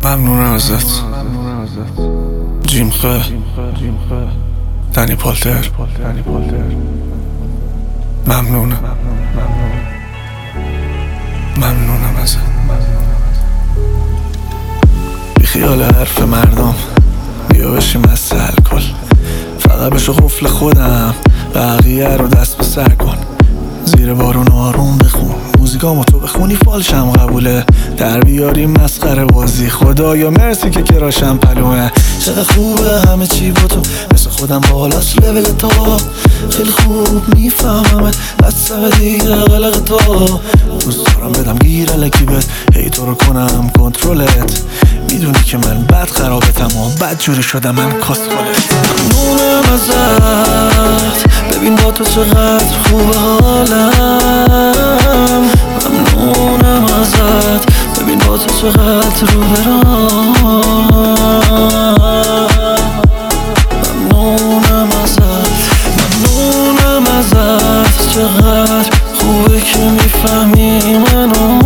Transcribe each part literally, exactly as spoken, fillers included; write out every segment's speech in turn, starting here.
ممنونم ازت جیمخه دنی پالتر ممنونم ممنونم ازت بی خیال حرف مردم بیا بشیم از الکل فقط بشو قفل خودم بقیه رو دست به سر کن زیر بارون آروم بخون موزیکامو تو بخونی فالشم قبوله در بیاری مسخره بازی خدایا مرسی که کراشم پلومه چقدر خوبه همه چی با تو مثل خودم بالاست لول تا خیلی خوب میفهممت از سر دیگه غلق تو دوست دارم بدم گیر الکی بهت هی تو رو کنم کنترلت میدونی که من بد خرابتم و بد جوری شدم من کاسخالت ممنونم ازت ببین با تو چقدر خوبه حالم ممنونم ازت ببین با تو چقدر رو برام ممنونم ازت ممنونم ازت چقدر خوبه که میفهمی منو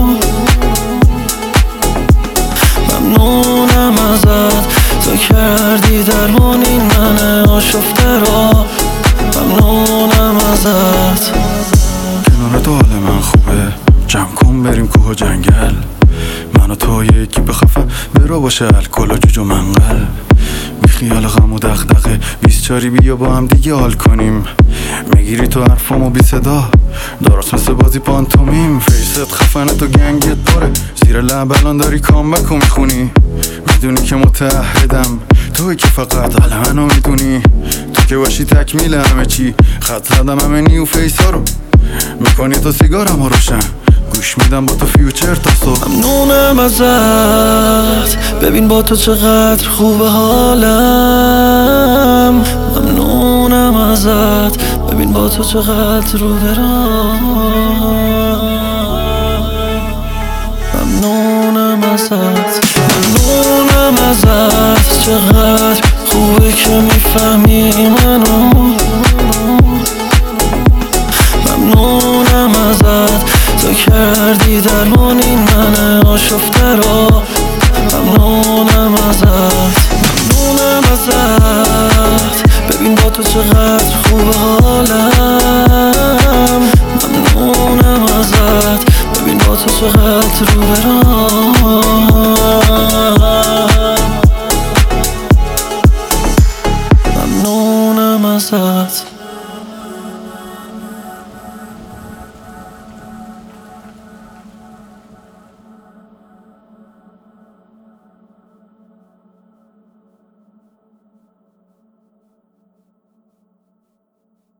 ممنونم ازت تو کردی درمان این من آشفته را ممنونم ازت کنار تو حال من خوبه جمع کن بریم کوه و جنگل من و تو یکی بخفه برو باشه الکل و جوج و منقل بی خیال غم و دغدغه بیست چاری بیا با هم دیگه حال کنیم میگیری تو حرفامو بی صدا درست مثل بازی پانتومیم فیست خفنه تو گنگت پاره زیر لب الان داری کامبک و میخونی میدونی که متعهدم توی که فقط حال منو میدونی تو که باشی تکمیل همه چی خط زدم همه نیو فیسا رو میکنی تو سیگارم رو روشن گوش میدم با تو فیوچر تا صبح ممنونم ازت ببین با تو چقدر خوبه حالم ممنونم ازت ببین با تو چقدر رو برام ممنونم ازت ممنونم ازت چقدر خوبه که میفهمی منو ممنونم ازت تو کردی درمان این من آشفته را ممنونم ازت ممنونم ازت ببین با تو چقدر خوبه حالم ممنونم ازت ببین با تو چقدر رو برام